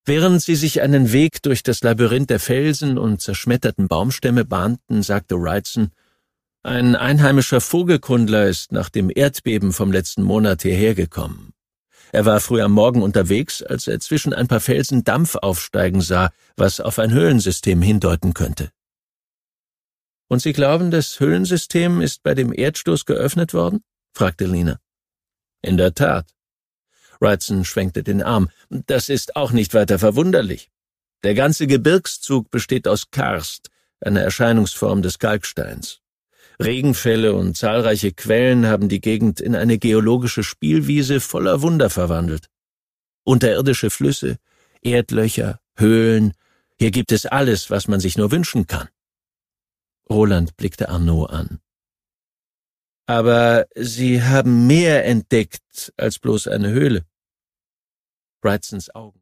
Während sie sich einen Weg durch das Labyrinth der Felsen und zerschmetterten Baumstämme bahnten, sagte Wrightson: »Ein einheimischer Vogelkundler ist nach dem Erdbeben vom letzten Monat hierher gekommen. Er war früh am Morgen unterwegs, als er zwischen ein paar Felsen Dampf aufsteigen sah, was auf ein Höhlensystem hindeuten könnte.« »Und Sie glauben, das Höhlensystem ist bei dem Erdstoß geöffnet worden?« fragte Lina. »In der Tat.« Wrightson schwenkte den Arm. »Das ist auch nicht weiter verwunderlich. Der ganze Gebirgszug besteht aus Karst, einer Erscheinungsform des Kalksteins. Regenfälle und zahlreiche Quellen haben die Gegend in eine geologische Spielwiese voller Wunder verwandelt. Unterirdische Flüsse, Erdlöcher, Höhlen, hier gibt es alles, was man sich nur wünschen kann.« Roland blickte Arnaud an. »Aber Sie haben mehr entdeckt als bloß eine Höhle.« Wrightsons Augen